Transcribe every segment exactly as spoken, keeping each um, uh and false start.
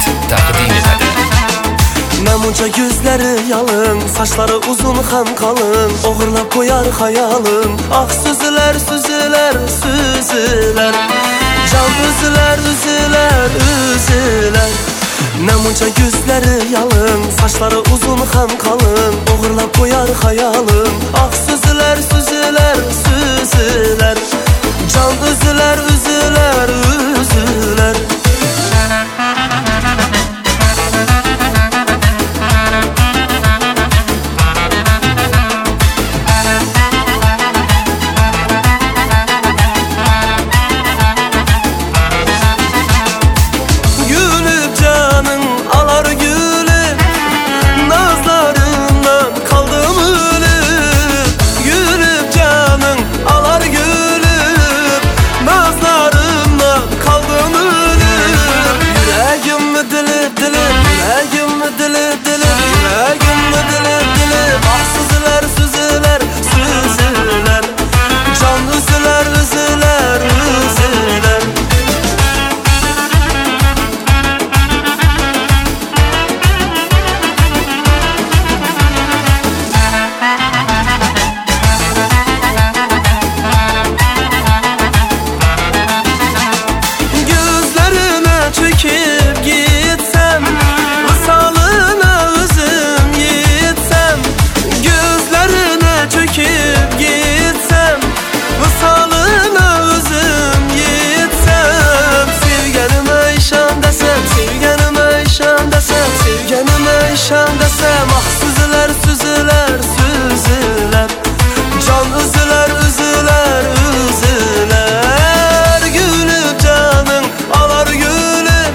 təqdim etədir. Namunca gözləri yalın, saçları uzun xam qalın, oğurlab qoyar xayalın. Ah süzülər, süzülər, süzülər, can üzülər, üzülər, üzülər. Namunca gözləri yalın, saçları uzun xam qalın, oğurlab qoyar xayalın. Ah süzülər, süzülər, süzülər, can üzülər, üzülər, üzülər. Desem ah süzüler, süzüler, süzüler, can üzüler, üzüler, üzüler. Gülüp canın alar gülüp,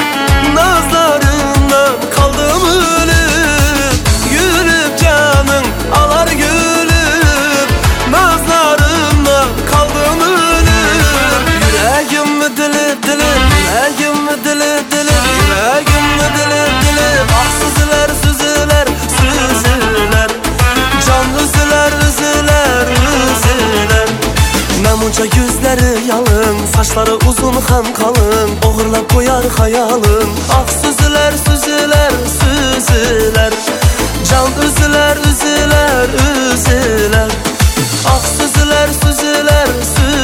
nazlarından kaldım ölüp. Gülüp canın alar gülüp, nazlarından kaldım ölüp. Yüreğim mi dilip dilip, yüreğim mi dilip dilip, yüreğim mi dilip dilip. Ah süzüler, süzüler, süzüler, can üzüler, üzüler, üzüler. Namunca gözləri yalın, saçları uzun xam qalın, oğurlab qoyar xayalın. Ah süzülər, süzülər, süzülər, can üzülər, üzülər, üzülər. Ah süzülər, süzülər, süzülər.